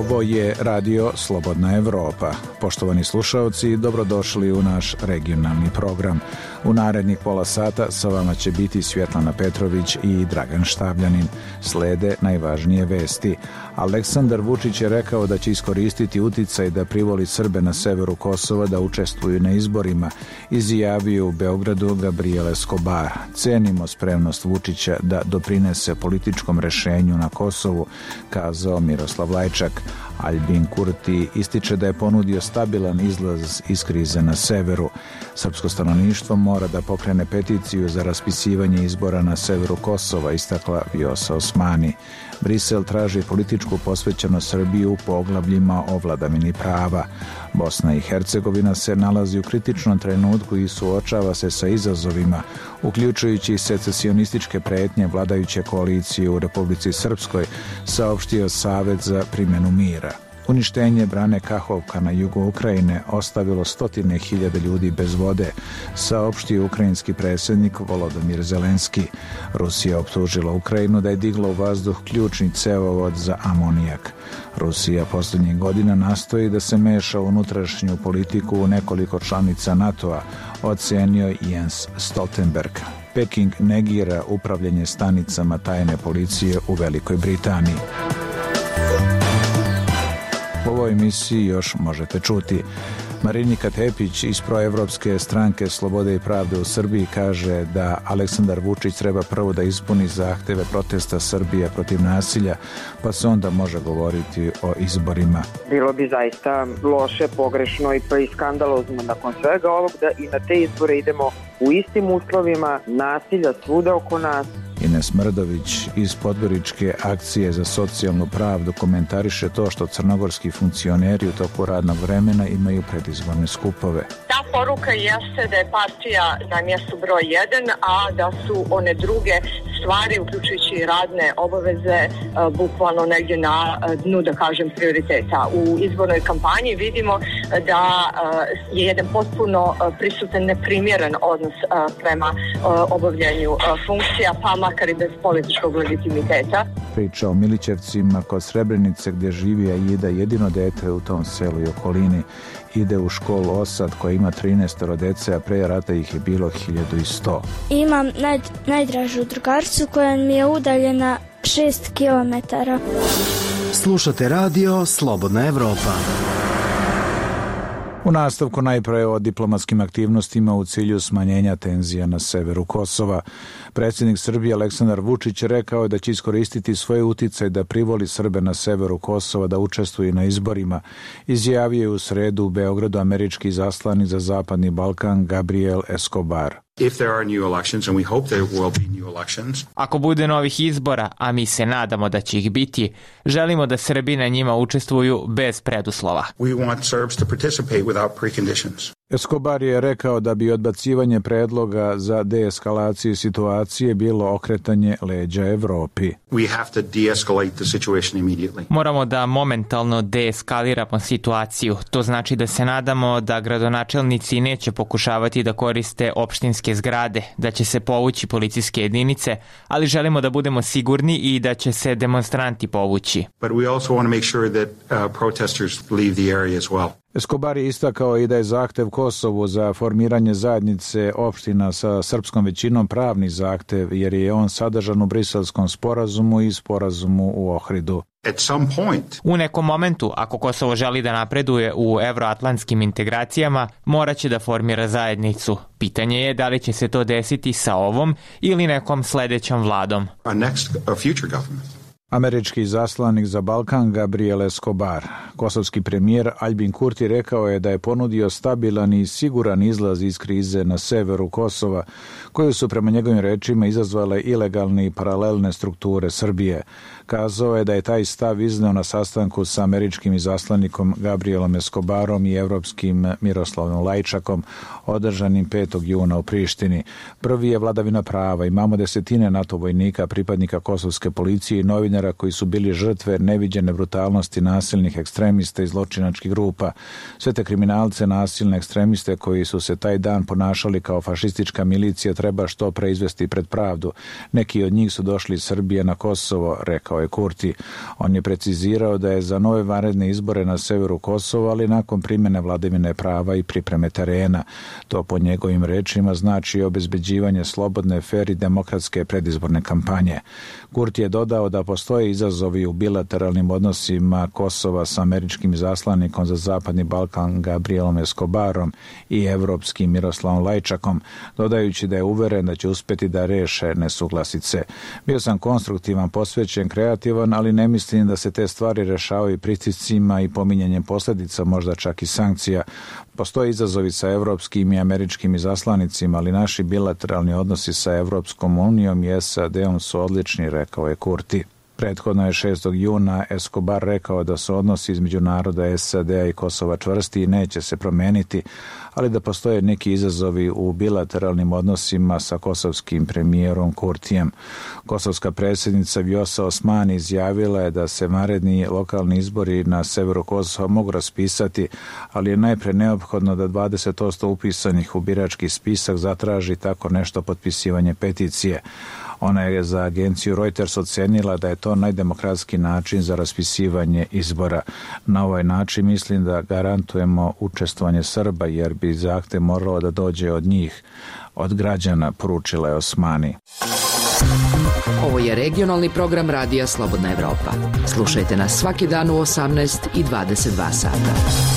Ovo je Radio Slobodna Evropa. Poštovani slušaoci, dobrodošli u naš regionalni program. U narednih pola sata sa vama će biti Svjetlana Petrović i Dragan Štavljanin. Slede najvažnije vesti. Aleksandar Vučić je rekao da će iskoristiti uticaj da privoli Srbe na severu Kosova da učestvuju na izborima. Izjavio u Beogradu Gabriel Escobar. Cenimo spremnost Vučića da doprinese političkom rešenju na Kosovu, kazao Miroslav Lajčak. Albin Kurti ističe da je ponudio stabilan izlaz iz krize na severu. Srpsko stanovništvo mora da pokrene peticiju za raspisivanje izbora na severu Kosova, istakla Vjosa Osmani. Brisel traži političku posvećenost Srbiju u poglavljima o vladavini prava. Bosna i Hercegovina se nalazi u kritičnom trenutku i suočava se sa izazovima, uključujući secesionističke pretnje vladajuće koalicije u Republici Srpskoj, saopštio Savet za primjenu mira. Uništenje brane Kahovka na jugu Ukrajine ostavilo 100.000 ljudi bez vode, saopštio ukrajinski predsjednik Volodymyr Zelenski. Rusija optužila Ukrajinu da je digla u vazduh ključni cevovod za amonijak. Rusija posljednjih godina nastoji da se meša u unutrašnju politiku u nekoliko članica NATO-a, ocenio Jens Stoltenberg. Peking negira upravljanje stanicama tajne policije u Velikoj Britaniji. U ovoj emisiji još možete čuti. Marinika Tepić iz proevropske stranke Slobode i pravde u Srbiji kaže da Aleksandar Vučić treba prvo da ispuni zahteve protesta Srbije protiv nasilja, pa se onda može govoriti o izborima. Bilo bi zaista loše, pogrešno i pa i skandalozno nakon svega ovog da i na te izbore idemo u istim uslovima nasilja svuda oko nas. Ines Mrdović iz Podgoričke akcije za socijalnu pravdu komentariše to što crnogorski funkcioneri u toku radnog vremena imaju predizborne skupove. Ta poruka jeste da je partija na mjestu broj 1, a da su one druge stvari, uključujući radne obaveze, bukvalno negdje na dnu, da kažem, prioriteta. U izbornoj kampanji vidimo da je jedan potpuno prisutan neprimjeren odnos prema obavljanju funkcija, pa makar i bez političkog legitimiteta. Priča o Milićevcima kod Srebrenice gdje živi Aida, jedino dete u tom selu i okolini. Ide u školu Osad koja ima 13 dece, a pre rata ih je bilo 1100. Imam najdražu drugaricu koja mi je udaljena 6 kilometara. Slušate radio Slobodna Evropa. U nastavku najpre o diplomatskim aktivnostima u cilju smanjenja tenzija na severu Kosova. Predsjednik Srbije Aleksandar Vučić rekao je da će iskoristiti svoj uticaj da privoli Srbe na severu Kosova da učestvuju na izborima. Izjavio je u sredu u Beogradu američki izaslanik za Zapadni Balkan Gabriel Escobar. Ako bude novih izbora, a mi se nadamo da će ih biti, želimo da Srbi na njima učestvuju bez preduslova. Escobar je rekao da bi odbacivanje predloga za deeskalaciju situacije bilo okretanje leđa Evropi. Moramo da momentalno deeskaliramo situaciju. To znači da se nadamo da gradonačelnici neće pokušavati da koriste opštinske zgrade, da će se povući policijske jedinice, ali želimo da budemo sigurni i da će se demonstranti povući. Escobar je istakao i da je zahtev Kosovu za formiranje zajednice opština sa srpskom većinom pravni zahtev, jer je on sadržan u Briselskom sporazumu i sporazumu u Ohridu. U nekom momentu, ako Kosovo želi da napreduje u evroatlantskim integracijama, moraće da formira zajednicu. Pitanje je da li će se to desiti sa ovom ili nekom sledećom vladom. Američki izaslanik za Balkan Gabriel Escobar. Kosovski premijer Albin Kurti rekao je da je ponudio stabilan i siguran izlaz iz krize na severu Kosova, koju su prema njegovim rečima izazvale ilegalne i paralelne strukture Srbije. Kazao je da je taj stav izneo na sastanku sa američkim izaslanikom Gabrielom Escobarom i evropskim Miroslavom Lajčakom, održanim 5. juna u Prištini. Prvi je vladavina prava. Imamo desetine NATO vojnika, pripadnika kosovske policije i novinara novinara koji su bili žrtve neviđene brutalnosti nasilnih ekstremista i zločinačkih grupa. Sve te kriminalce, nasilne ekstremiste koji su se taj dan ponašali kao fašistička milicija treba što pre izvesti pred pravdu. Neki od njih su došli iz Srbije na Kosovo, rekao je Kurti. On je precizirao da je za nove vanredne izbore na severu Kosova, ali nakon primjene vladavine prava i pripreme terena. To po njegovim rečima znači obezbeđivanje slobodne, fer i demokratske predizborne kampanje. Kurti je dodao da postoje izazovi u bilateralnim odnosima Kosova sa američkim izaslanikom za Zapadni Balkan Gabrielom Escobarom i evropskim Miroslavom Lajčakom, dodajući da je uveren da će uspjeti da reše nesuglasice. Bio sam konstruktivan, posvećen, kreativan, ali ne mislim da se te stvari rešavaju pritiscima i pominjanjem posljedica, možda čak i sankcija. Postoje izazovi sa evropskim i američkim izaslanicima, ali naši bilateralni odnosi sa Evropskom unijom i SAD-om su odlični, rekao je Kurti. Prethodno je 6. juna Escobar rekao da su odnosi između naroda SAD-a i Kosova čvrsti i neće se promeniti, ali da postoje neki izazovi u bilateralnim odnosima sa kosovskim premijerom Kurtijem. Kosovska predsjednica Vjosa Osmani izjavila je da se vanredni lokalni izbori na severu Kosova mogu raspisati, ali je najpre neophodno da 20% upisanih u birački spisak zatraži tako nešto potpisivanje peticije. Ona je za agenciju Reuters ocenila da je to najdemokratski način za raspisivanje izbora. Na ovaj način mislim da garantujemo učestvovanje Srba jer bi zahtev moralo da dođe od njih, od građana, poručila je Osmani. Ovo je regionalni program Radija Slobodna Evropa. Slušajte nas svaki dan u 18 i 22 sata.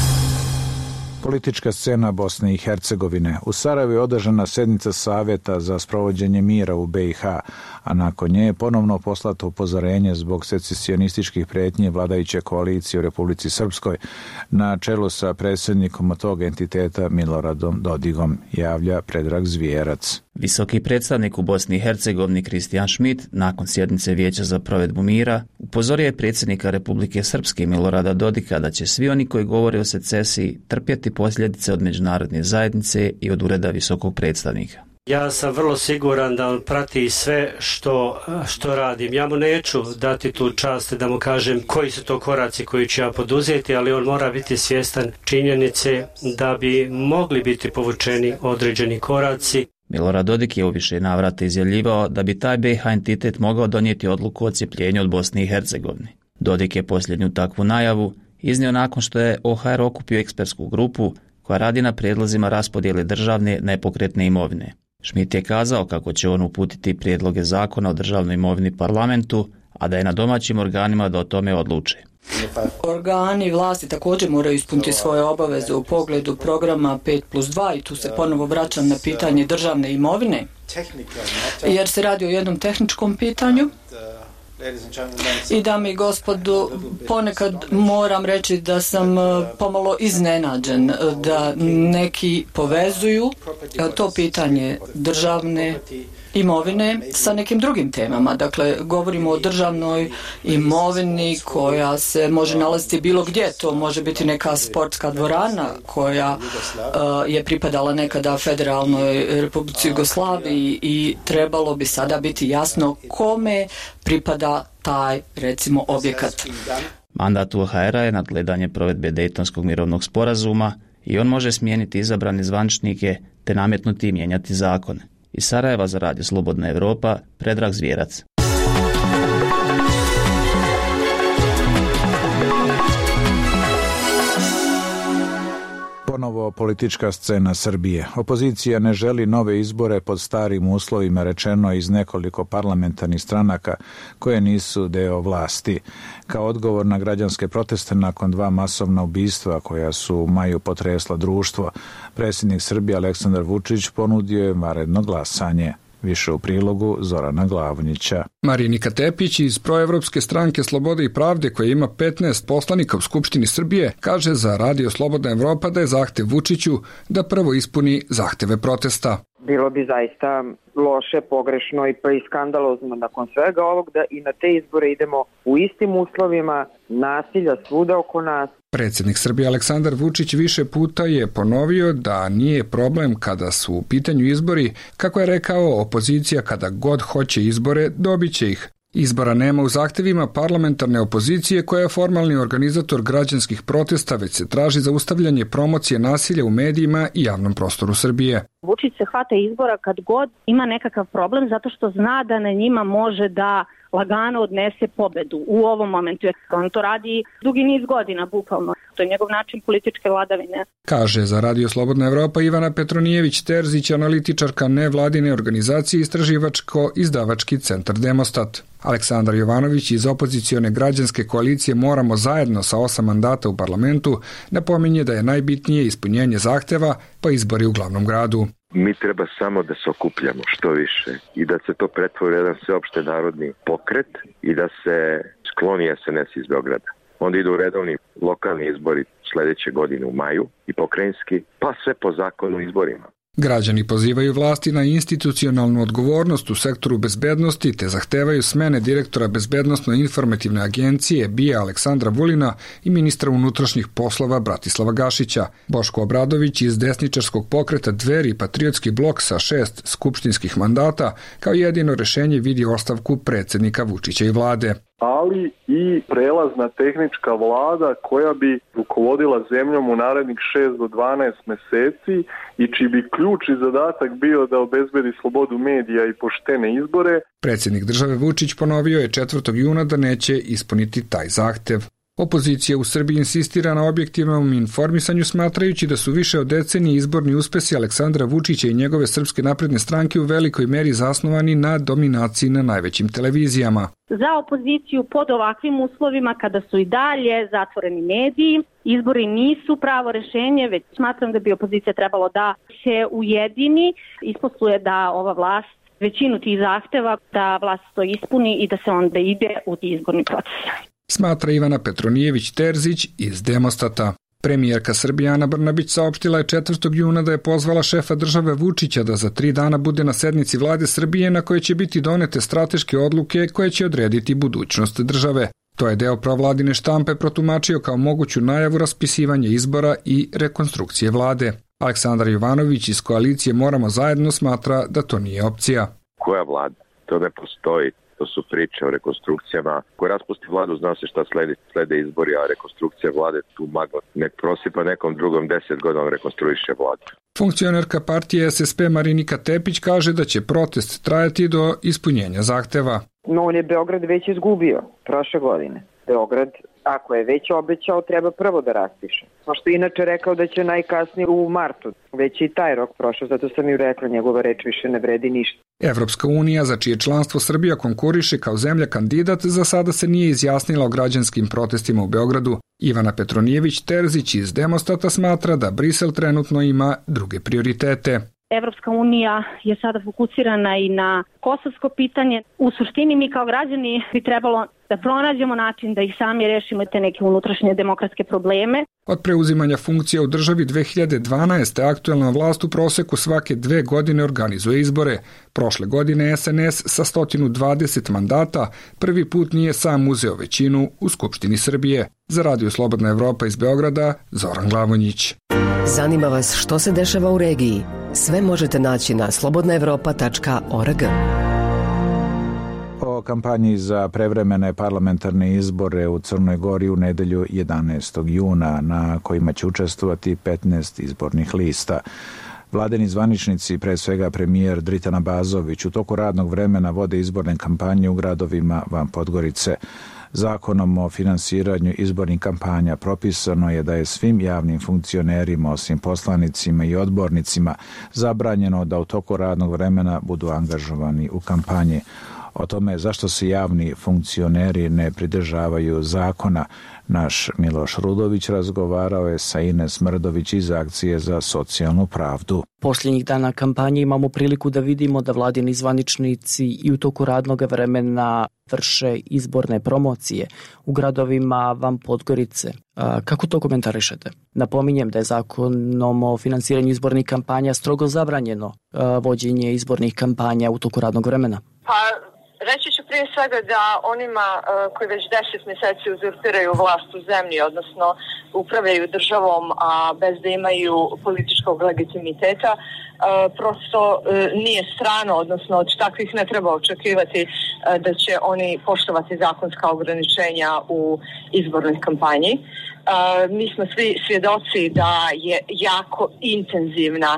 Politička scena Bosne i Hercegovine. U Sarajevu je održana sednica Savjeta za sprovođenje mira u BiH, a nakon nje je ponovno poslato upozorenje zbog secesionističkih pretnji vladajuće koalicije u Republici Srpskoj na čelu sa predsjednikom tog entiteta Miloradom Dodigom, javlja Predrag Zvijerac. Visoki predstavnik u Bosni i Hercegovini Kristijan Šmit nakon sjednice Vijeća za provedbu mira upozorio je predsjednika Republike Srpske Milorada Dodika da će svi oni koji govore o secesiji trpjeti posljedice od međunarodne zajednice i od ureda visokog predstavnika. Ja sam vrlo siguran da on prati sve što radim. Ja mu neću dati tu čast da mu kažem koji su to koraci koji ću ja poduzeti, ali on mora biti svjestan činjenice da bi mogli biti povučeni određeni koraci. Milorad Dodik je u više navrata izjavljivao da bi taj BiH entitet mogao donijeti odluku o odcjepljenju od Bosne i Hercegovine. Dodik je posljednju takvu najavu iznio nakon što je OHR okupio ekspertsku grupu koja radi na prijedlozima raspodjele državne nepokretne imovine. Šmit je kazao kako će on uputiti prijedloge zakona o državnoj imovini parlamentu, a da je na domaćim organima da o tome odluče. Organi vlasti također moraju ispuniti svoje obaveze u pogledu programa 5+2 i tu se ponovo vraćam na pitanje državne imovine, jer se radi o jednom tehničkom pitanju. I dame i gospodo, ponekad moram reći da sam pomalo iznenađen da neki povezuju to pitanje državne imovine sa nekim drugim temama. Dakle, govorimo o državnoj imovini koja se može nalaziti bilo gdje. To može biti neka sportska dvorana koja je pripadala nekada Federalnoj Republici Jugoslaviji i trebalo bi sada biti jasno kome pripada taj, recimo, objekat. Mandat UOHR-a je nadgledanje provedbe Dejtonskog mirovnog sporazuma i on može smijeniti izabrane zvaničnike te nametnuti i mijenjati zakone. Iz Sarajeva za Radio Slobodna Evropa, Predrag Zvijerac. Ponovo politička scena Srbije. Opozicija ne želi nove izbore pod starim uslovima, rečeno iz nekoliko parlamentarnih stranaka koje nisu deo vlasti. Kao odgovor na građanske proteste nakon 2 masovna ubistva koja su u maju potresla društvo, predsjednik Srbije Aleksandar Vučić ponudio je vanredno glasanje. Više u prilogu Zorana Glavnića. Marinika Tepić iz proevropske stranke Slobode i pravde, koja ima 15 poslanika u Skupštini Srbije, kaže za Radio Slobodna Evropa da je zahtev Vučiću da prvo ispuni zahteve protesta. Bilo bi zaista loše, pogrešno i pa i skandalozno nakon svega ovog da i na te izbore idemo u istim uslovima, nasilja svuda oko nas. Predsjednik Srbije Aleksandar Vučić više puta je ponovio da nije problem kada su u pitanju izbori. Kako je rekao, opozicija kada god hoće izbore dobit će ih. Izbora nema u zahtevima parlamentarne opozicije koja je formalni organizator građanskih protesta, već se traži zaustavljanje promocije nasilja u medijima i javnom prostoru Srbije. Vučić se hvata izbora kad god ima nekakav problem zato što zna da na njima može da lagano odnese pobedu u ovom momentu. On to radi dugi niz godina, bukvalno. To je njegov način političke vladavine. Kaže za Radio Slobodna Evropa Ivana Petronijević-Terzić, analitičarka nevladine organizacije Istraživačko-izdavački centar Demostat. Aleksandar Jovanović iz opozicione građanske koalicije Moramo zajedno sa 8 mandata u parlamentu napominje da je najbitnije ispunjenje zahteva pa izbori u glavnom gradu. Mi treba samo da se okupljamo što više i da se to pretvori jedan sveopšte narodni pokret i da se skloni SNS iz Beograda. Onda idu redovni lokalni izbori sledeće godine u maju i pokrajinski, pa sve po zakonu izborima. Građani pozivaju vlasti na institucionalnu odgovornost u sektoru bezbednosti te zahtevaju smene direktora Bezbednosno-informativne agencije BIA Aleksandra Vulina i ministra unutrašnjih poslova Bratislava Gašića. Boško Obradović iz desničarskog pokreta Dveri i Patriotski blok sa 6 skupštinskih mandata kao jedino rešenje vidi ostavku predsjednika Vučića i vlade. Ali i prelazna tehnička vlada koja bi rukovodila zemljom u narednih 6 do 12 meseci i čiji bi ključ i zadatak bio da obezbedi slobodu medija i poštene izbore. Predsjednik države Vučić ponovio je 4. juna da neće ispuniti taj zahtev. Opozicija u Srbiji insistira na objektivnom informisanju smatrajući da su više od decenije izborni uspesi Aleksandra Vučića i njegove Srpske napredne stranke u velikoj meri zasnovani na dominaciji na najvećim televizijama. Za opoziciju pod ovakvim uslovima kada su i dalje zatvoreni mediji, izbori nisu pravo rešenje, već smatram da bi opozicija trebalo da se ujedini, isposluje da ova vlast većinu tih zahteva, da vlast to ispuni i da se onda ide u izborni proces. Smatra Ivana Petronijević-Terzić iz Demostata. Premijerka Srbije Ana Brnabić saopštila je 4. juna da je pozvala šefa države Vučića da za 3 dana bude na sednici vlade Srbije na kojoj će biti donete strateške odluke koje će odrediti budućnost države. To je deo provladine štampe protumačio kao moguću najavu raspisivanja izbora i rekonstrukcije vlade. Aleksandar Jovanović iz koalicije Moramo zajedno smatra da to nije opcija. Koja vlada? To ne postoji. To su priče o rekonstrukcijama. Ko raspusti vladu, zna se šta slede izbori, a rekonstrukcija vlade tu magla. Nek prosipa nekom drugom 10 godina rekonstruiše vladu. Funkcionerka partije SSP Marinika Tepić kaže da će protest trajati do ispunjenja zahteva. No, on je Beograd već izgubio prošle godine. Beograd, ako je već obećao, treba prvo da raspiše. Što je inače rekao da će najkasnije u martu. Već i taj rok prošao, zato sam ju rekla, njegova reč više ne vredi ništa. Evropska unija, za čije članstvo Srbija konkuriše kao zemlja kandidat, za sada se nije izjasnila o građanskim protestima u Beogradu. Ivana Petronijević-Terzić iz Demostata smatra da Brisel trenutno ima druge prioritete. Evropska unija je sada fokusirana i na kosovsko pitanje. U suštini mi kao građani bi trebalo da pronađemo način da ih sami rešimo te neke unutrašnje demokratske probleme. Od preuzimanja funkcija u državi 2012. aktuelna vlast u proseku svake 2 godine organizuje izbore. Prošle godine SNS sa 120 mandata prvi put nije sam uzeo većinu u Skupštini Srbije. Za Radio Slobodna Evropa iz Beograda, Zoran Glavonjić. Zanima vas što se dešava u regiji? Sve možete naći na slobodnaevropa.org. O kampanji za prevremene parlamentarne izbore u Crnoj Gori u nedelju 11. juna na kojima će učestvovati 15 izbornih lista. Vladini zvaničnici, pre svega premijer Dritan Abazović, u toku radnog vremena vode izborne kampanje u gradovima van Podgorice. Zakonom o finansiranju izbornih kampanja propisano je da je svim javnim funkcionerima, osim poslanicima i odbornicima, zabranjeno da u toku radnog vremena budu angažovani u kampanji. O tome zašto se javni funkcioneri ne pridržavaju zakona, naš Miloš Rudović razgovarao je sa Ines Mrdović iz Akcije za socijalnu pravdu. Posljednjih dana kampanje imamo priliku da vidimo da vladini zvaničnici i u toku radnog vremena vrše izborne promocije u gradovima van Podgorice. Kako to komentarišete? Napominjem da je zakonom o finansiranju izbornih kampanja strogo zabranjeno vođenje izbornih kampanja u toku radnog vremena. Pa Reći ću prije svega da onima koji već 10 mjeseci uzurpiraju vlast u zemlji, odnosno upravljaju državom, a bez da imaju političkog legitimiteta, prosto nije strano, odnosno od takvih ne treba očekivati da će oni poštovati zakonska ograničenja u izbornoj kampanji. Mi smo svi svjedoci da je jako intenzivna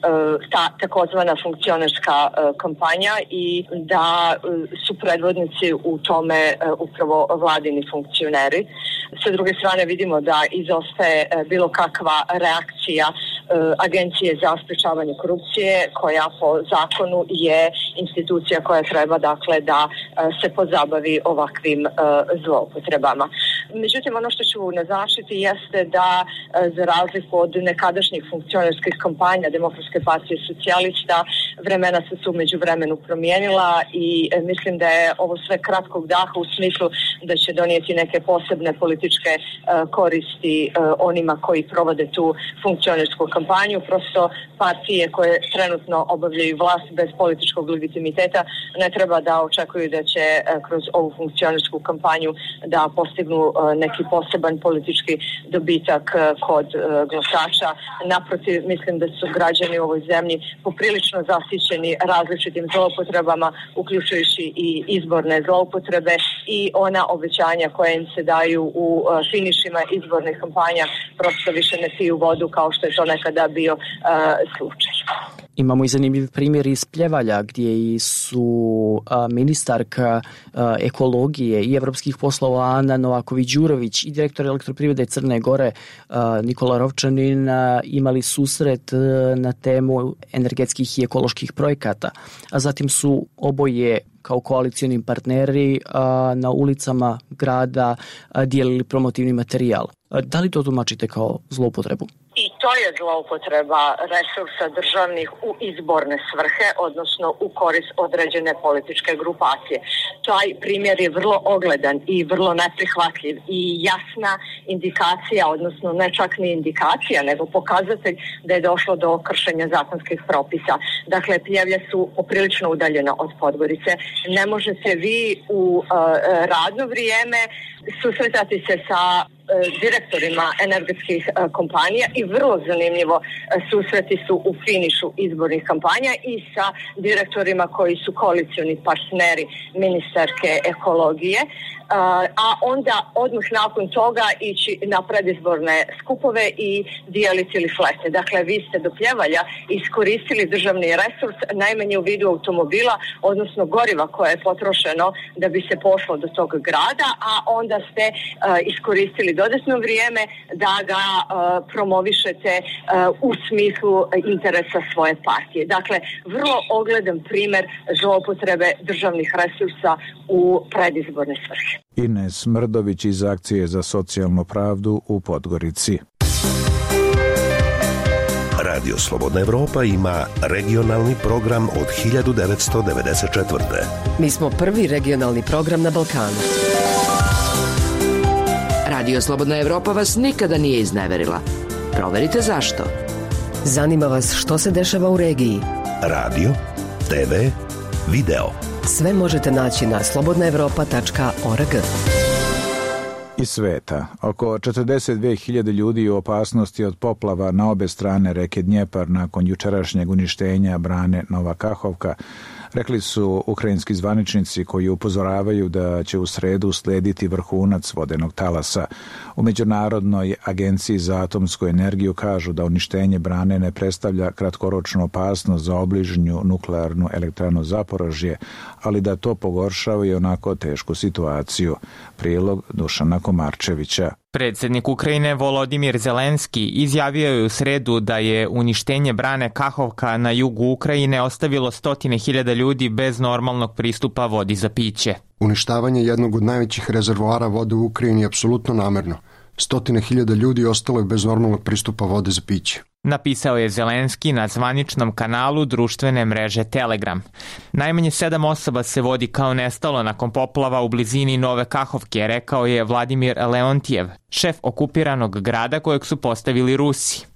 ta takozvana funkcionerska kampanja i da su predvodnici u tome upravo vladini funkcioneri. Sa druge strane vidimo da izostaje bilo kakva reakcija Agencije za sprečavanje korupcije, koja po zakonu je institucija koja treba dakle da se pozabavi ovakvim zloupotrebama. Međutim, ono što ću naznačiti jeste da za razliku od nekadašnjih funkcionerskih kampanja Demokratske partije socijalista, vremena se u međuvremenu promijenila i mislim da je ovo sve kratkog daha u smislu da će donijeti neke posebne političke koristi onima koji provode tu funkcionersku kampanju. Prosto partije koje trenutno obavljaju vlast bez političkog legitimiteta ne treba da očekuju da će kroz ovu funkcionersku kampanju da postignu neki poseban politički dobitak kod glasača. Naprotiv, mislim da su građani u ovoj zemlji poprilično zasićeni različitim zloupotrebama, uključujući i izborne zloupotrebe i ona obećanja koja im se daju u finišima izbornih kampanja prosto više ne piju vodu kao što je to nekada bio slučaj. Imamo i zanimljiv primjer iz Pljevalja gdje su ministarka ekologije i evropskih poslova Ana Novaković-Đurović i direktor Elektroprivrede Crne Gore Nikola Rovčanin imali susret na temu energetskih i ekoloških projekata, a zatim su oboje kao koalicioni partneri na ulicama grada dijelili promotivni materijal. Da li to tumačite kao zloupotrebu? I to je zloupotreba resursa državnih u izborne svrhe, odnosno u korist određene političke grupacije. Taj primjer je vrlo ogledan i vrlo neprihvatljiv i jasna indikacija, odnosno ne čak ni indikacija, nego pokazatelj da je došlo do kršenja zakonskih propisa. Dakle, Pljevlja su poprilično udaljena od Podgorice. Ne možete vi u radno vrijeme susretati se sa direktorima energetskih kompanija i vrlo zanimljivo susreti su u finišu izbornih kampanja i sa direktorima koji su koalicioni partneri ministarke ekologije, a onda odmah nakon toga ići na predizborne skupove i dijeliti liflete. Dakle, vi ste do Pljevalja iskoristili državni resurs najmanje u vidu automobila, odnosno goriva koje je potrošeno da bi se pošlo do tog grada, a onda ste iskoristili dodatno vrijeme da ga promovišete u smislu interesa svoje partije. Dakle, vrlo ogledan primjer zloupotrebe državnih resursa u predizborne svrhe. Ines Mrdović iz Akcije za socijalnu pravdu u Podgorici. Radio Slobodna Evropa ima regionalni program od 1994. Mi smo prvi regionalni program na Balkanu. Radio Slobodna Evropa vas nikada nije izneverila. Proverite zašto. Zanima vas što se dešava u regiji. Radio, TV, video. Sve možete naći na slobodnaevropa.org. Iz sveta. Oko 42.000 ljudi u opasnosti od poplava na obe strane reke Dnjepar nakon jučerašnjeg uništenja brane Nova Kahovka, rekli su ukrajinski zvaničnici koji upozoravaju da će u sredu uslijediti vrhunac vodenog talasa. U Međunarodnoj agenciji za atomsku energiju kažu da uništenje brane ne predstavlja kratkoročnu opasnost za obližnju nuklearnu elektranu Zaporožje, ali da to pogoršava i onako tešku situaciju. Prilog Dušana Komarčevića. Predsjednik Ukrajine Volodimir Zelenski izjavio je u sredu da je uništenje brane Kahovka na jugu Ukrajine ostavilo 100.000 ljudi bez normalnog pristupa vodi za piće. Uništavanje jednog od najvećih rezervoara vode u Ukrajini je apsolutno namerno. 100.000 ljudi ostalo je bez normalnog pristupa vode za piće. Napisao je Zelenski na zvaničnom kanalu društvene mreže Telegram. Najmanje 7 osoba se vodi kao nestalo nakon poplava u blizini Nove Kahovke, rekao je Vladimir Leontijev, šef okupiranog grada kojeg su postavili Rusi.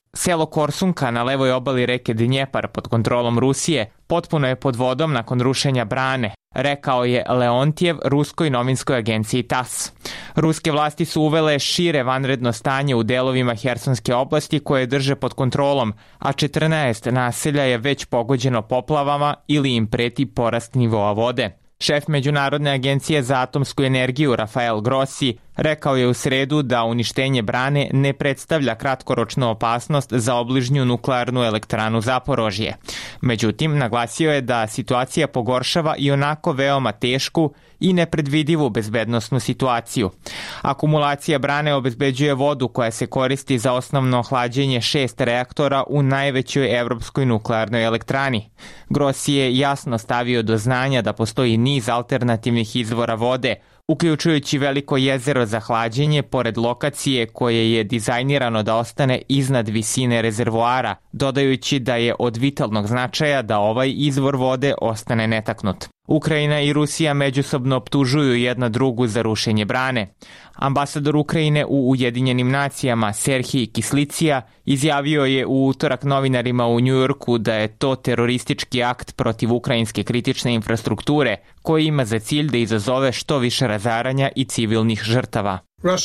Selo Korsunka na levoj obali reke Dnjepar pod kontrolom Rusije potpuno je pod vodom nakon rušenja brane, rekao je Leontjev ruskoj novinskoj agenciji TASS. Ruske vlasti su uvele šire vanredno stanje u delovima Hersonske oblasti koje drže pod kontrolom, a 14 naselja je već pogođeno poplavama ili im preti porast nivoa vode. Šef Međunarodne agencije za atomsku energiju Rafael Grossi rekao je u sredu da uništenje brane ne predstavlja kratkoročnu opasnost za obližnju nuklearnu elektranu Zaporožje. Međutim, naglasio je da situacija pogoršava i onako veoma tešku i nepredvidivu bezbednosnu situaciju. Akumulacija brane obezbeđuje vodu koja se koristi za osnovno hlađenje 6 reaktora u najvećoj evropskoj nuklearnoj elektrani. Grossi je jasno stavio do znanja da postoji niz alternativnih izvora vode, uključujući veliko jezero za hlađenje pored lokacije koje je dizajnirano da ostane iznad visine rezervoara, dodajući da je od vitalnog značaja da ovaj izvor vode ostane netaknut. Ukrajina i Rusija međusobno optužuju jedna drugu za rušenje brane. Ambasador Ukrajine u Ujedinjenim nacijama Serhij Kislicija izjavio je u utorak novinarima u Njujorku da je to teroristički akt protiv ukrajinske kritične infrastrukture koji ima za cilj da izazove što više razaranja i civilnih žrtava.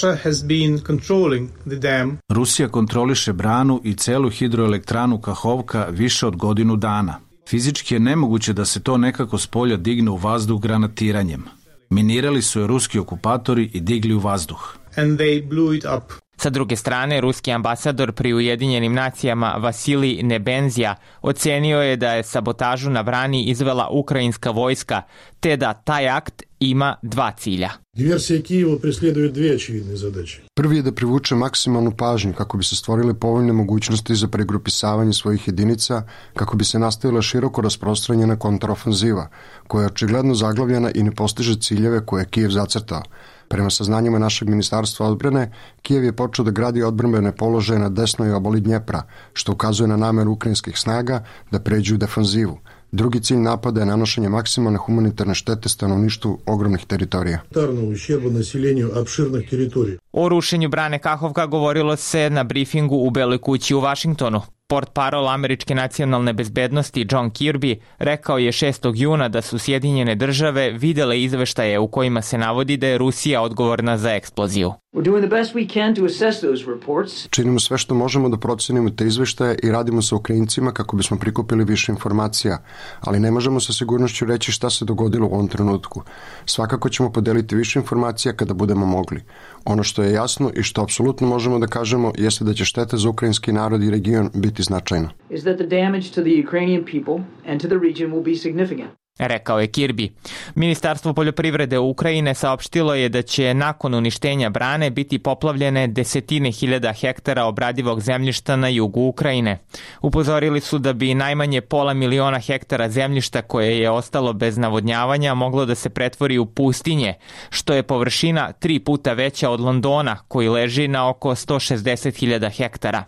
Rusija kontroliše branu i celu hidroelektranu Kahovka više od godinu dana. Fizički je nemoguće da se to nekako s polja digne u vazduh granatiranjem. Minirali su je ruski okupatori i digli u vazduh. Sa druge strane, ruski ambasador pri Ujedinjenim nacijama Vasilij Nebenzija ocenio je da je sabotažu na brani izvela ukrajinska vojska, te da taj akt ima 2 cilja. Диверсия Киева преследует 2 очевидne zadaće. Prvi je da privuče maksimalnu pažnju kako bi se stvorile povoljne mogućnosti za pregrupisavanje svojih jedinica, kako bi se nastavila široko rasprostranjena kontraofanziva, koja je očigledno zaglavljena i ne postiže ciljeve koje je Kijev zacrtao. Prema saznanjima našeg ministarstva odbrane, Kijev je počeo da gradi odbrambene položaje na desnoj obali Dnjepra, što ukazuje na nameru ukrajinskih snaga da pređu u defanzivu. Drugi cilj napada je nanošenje maksimalne humanitarne štete stanovništvu ogromnih teritorija. O rušenju brane Kahovka govorilo se na brifingu u Beloj kući u Vašingtonu. Portparol američke nacionalne bezbednosti John Kirby rekao je 6. juna da su Sjedinjene države videle izveštaje u kojima se navodi da je Rusija odgovorna za eksploziju. Činimo sve što možemo da procenimo te izveštaje i radimo sa Ukrajincima kako bismo prikupili više informacija, ali ne možemo sa sigurnošću reći šta se dogodilo u ovom trenutku. Svakako ćemo podeliti više informacija kada budemo mogli. Ono što je jasno i što apsolutno možemo da kažemo jeste da će šteta za ukrajinski narod i region biti značajna. Rekao je Kirby. Ministarstvo poljoprivrede Ukrajine saopštilo je da će nakon uništenja brane biti poplavljene desetine hiljada hektara obradivog zemljišta na jugu Ukrajine. Upozorili su da bi najmanje 500.000 hektara zemljišta koje je ostalo bez navodnjavanja moglo da se pretvori u pustinje, što je površina 3 puta veća od Londona, koji leži na oko 160.000 hektara.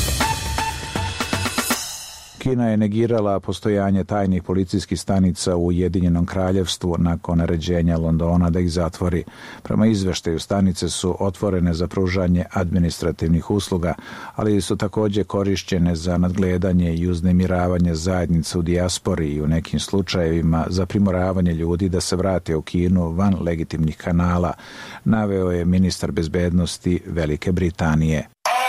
Kina je negirala postojanje tajnih policijskih stanica u Ujedinjenom kraljevstvu nakon naređenja Londona da ih zatvori. Prema izveštaju, stanice su otvorene za pružanje administrativnih usluga, ali su također korišćene za nadgledanje i uznemiravanje zajednica u dijaspori i u nekim slučajevima za primoravanje ljudi da se vrate u Kinu van legitimnih kanala, naveo je ministar bezbednosti Velike Britanije.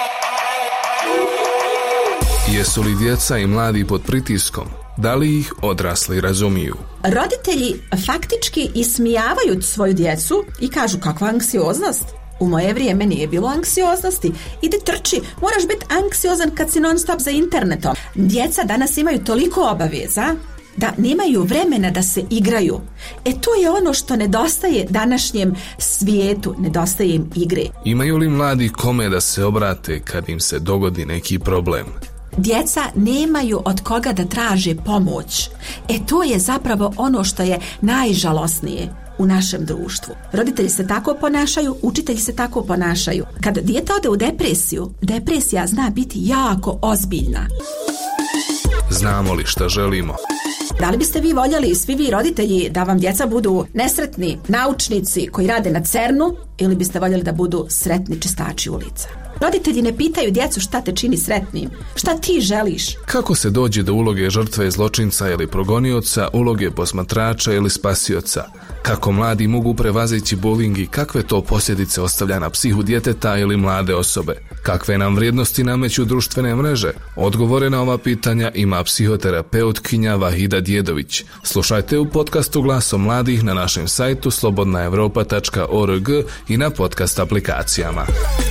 Jesu li djeca i mladi pod pritiskom? Da li ih odrasli razumiju? Roditelji faktički ismijavaju svoju djecu i kažu kakva anksioznost. U moje vrijeme nije bilo anksioznosti. Ide trči, moraš biti anksiozan kad si non stop za internetom. Djeca danas imaju toliko obaveza da nemaju vremena da se igraju. To je ono što nedostaje današnjem svijetu, nedostaje im igre. Imaju li mladi kome da se obrate kad im se dogodi neki problem? Djeca nemaju od koga da traže pomoć. To je zapravo ono što je najžalosnije u našem društvu. Roditelji se tako ponašaju, učitelji se tako ponašaju. Kad dijete ode u depresiju, depresija zna biti jako ozbiljna. Znamo li šta želimo? Da li biste vi voljeli, svi vi roditelji, da vam djeca budu nesretni naučnici koji rade na CERN-u ili biste voljeli da budu sretni čistači ulica? Roditelji ne pitaju djecu šta te čini sretnim, šta ti želiš. Kako se dođe do uloge žrtve, zločinca ili progonioca, uloge posmatrača ili spasioca? Kako mladi mogu prevazići bullying i kakve to posljedice ostavlja na psihu djeteta ili mlade osobe? Kakve nam vrijednosti nameću društvene mreže? Odgovore na ova pitanja ima psihoterapeutkinja Vahida Djedović. Slušajte u podcastu Glasom mladih na našem sajtu slobodnaevropa.org i na podcast aplikacijama.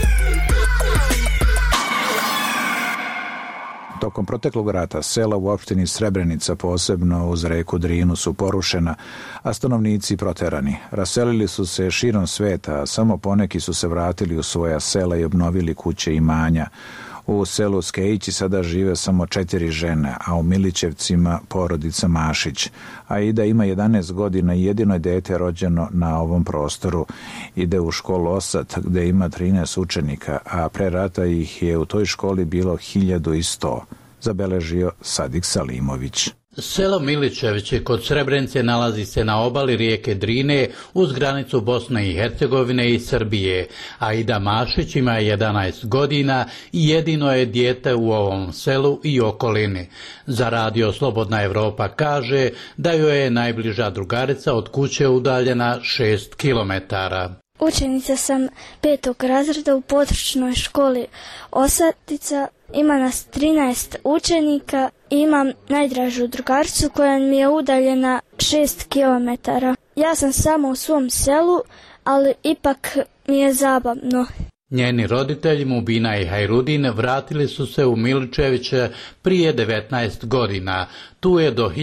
Tokom proteklog rata sela u opštini Srebrenica, posebno uz reku Drinu, su porušena, a stanovnici proterani. Raselili su se širom sveta, a samo poneki su se vratili u svoja sela i obnovili kuće i imanja. U selu Skejići sada žive samo 4 žene, a u Milićevcima porodica Mašić. Aida ima 11 godina i jedino je dete rođeno na ovom prostoru. Ide u školu Osat, gde ima 13 učenika, a pre rata ih je u toj školi bilo 1100, zabeležio Sadik Salimović. Selo Milićevići kod Srebrenice nalazi se na obali rijeke Drine uz granicu Bosne i Hercegovine i Srbije. Aida Mašić ima 11 godina i jedino je dijete u ovom selu i okolini. Za radio Slobodna Evropa kaže da joj je najbliža drugarica od kuće udaljena 6 kilometara. Učenica sam 5. razreda u područnoj školi Osatica. Ima nas 13 učenika i imam najdražu drugaricu koja mi je udaljena 6 kilometara. Ja sam samo u svom selu, ali ipak mi je zabavno. Njeni roditelji Mubina i Hajrudin vratili su se u Milićeviće prije 19 godina. Tu je do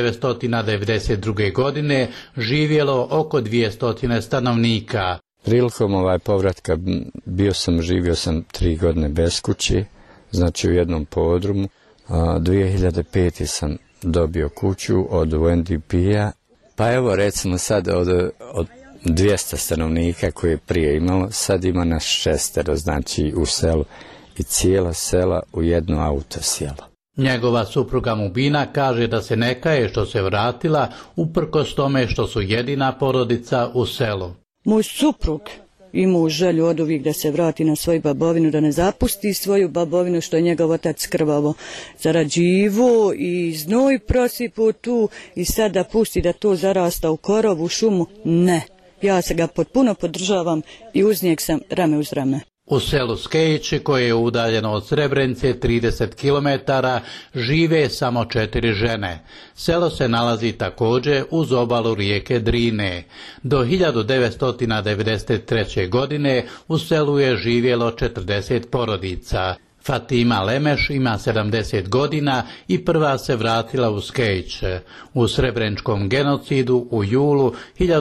1992. godine živjelo oko 200 stanovnika. Prilikom povratka živio sam 3 godine bez kući, znači u jednom podrumu. 2005. sam dobio kuću od UNDP-a. Pa evo recimo sad od 200 stanovnika koje je prije imalo, sad ima nas 6, znači u selu i cijela sela u jedno autosjelo. Njegova supruga Mubina kaže da se ne kaje što se vratila uprkos tome što su jedina porodica u selu. Moj suprug imao želju od uvijek da se vrati na svoju babovinu, da ne zapusti svoju babovinu što je njegov otac krvavo zarađivo i znoj prosipu tu i sad da pusti da to zarasta u korovu šumu. Ne, ja se ga potpuno podržavam i uz njeg sam rame uz rame. U selu Skejići, koje je udaljeno od Srebrenice 30 km, žive samo 4 žene. Selo se nalazi također uz obalu rijeke Drine. Do 1993. godine u selu je živjelo 40 porodica. Fatima Lemeš ima 70 godina i prva se vratila u Skejiće. U srebreničkom genocidu u julu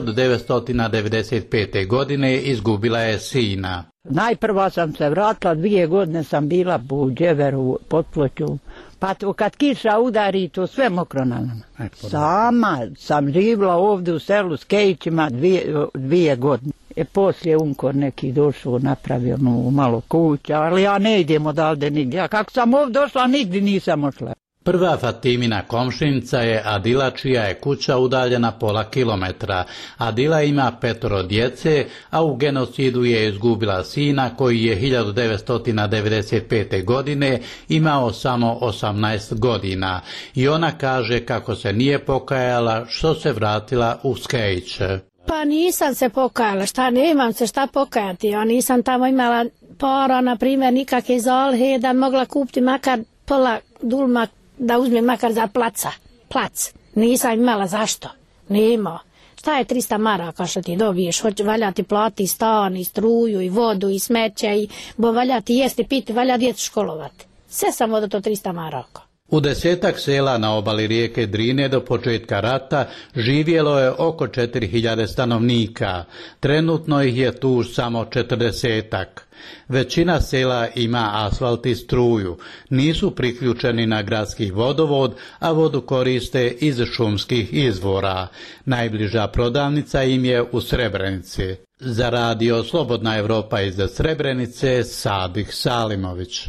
1995. godine izgubila je sina. Najprva sam se vratila, 2 godine sam bila u Djeveru pod Pločom. Pa to kad kiša udari, to sve mokro na nama. Sama sam živjela ovdje u selu Skejićima 2 godine. Poslije Unkor neki došao, napravio malo kuća, ali ja ne idem odavde nigdje. Ja kako sam ovdje došla, nigdje nisam ošla. Prva Fatimina komšinica je Adila, čija je kuća udaljena pola kilometra. Adila ima 5 djece, a u genocidu je izgubila sina koji je 1995. godine imao samo 18 godina. I ona kaže kako se nije pokajala što se vratila u Skejiće. Pa nisam se pokajala, nemam se šta pokajati, ja nisam tamo imala para, na primjer, nikakve zalihe da mogla kupiti makar pola dulma, da uzmem makar za plac. Nisam imala, zašto? Nema. Šta je 300 maraka što ti dobiješ? Valja ti plati stan i struju i vodu i smeće i valja ti jesti, piti, valja djecu školovati. Sve samo do to 300 maraka. U 10 sela na obali rijeke Drine do početka rata živjelo je oko 4000 stanovnika. Trenutno ih je tu samo 40. Većina sela ima asfalt i struju. Nisu priključeni na gradski vodovod, a vodu koriste iz šumskih izvora. Najbliža prodavnica im je u Srebrenici. Za radio Slobodna Evropa iz Srebrenice, Sadik Salimović.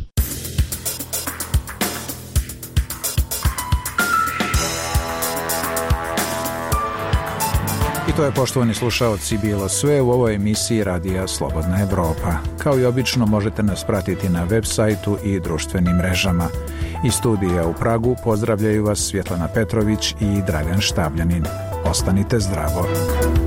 I To je, poštovani slušaoci, bilo sve u ovoj emisiji Radija Slobodna Evropa. Kao i obično možete nas pratiti na web sajtu i društvenim mrežama. Iz studija u Pragu pozdravljaju vas Svjetlana Petrović i Dragan Štavljanin. Ostanite zdravo.